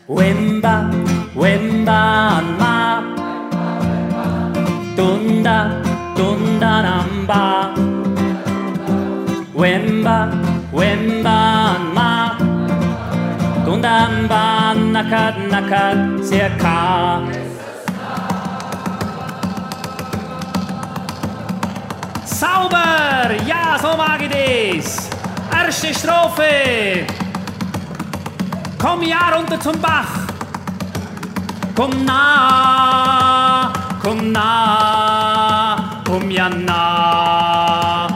Wemba, wemba, ma. Dunda, dunda, namba. Wemba, wemba, ma. Dunda, namba, nakat, nakat, circa. Sauber! Ja, so mag ich das! Erste Strophe! Komm ja runter zum Bach! Komm nah, komm ja nah!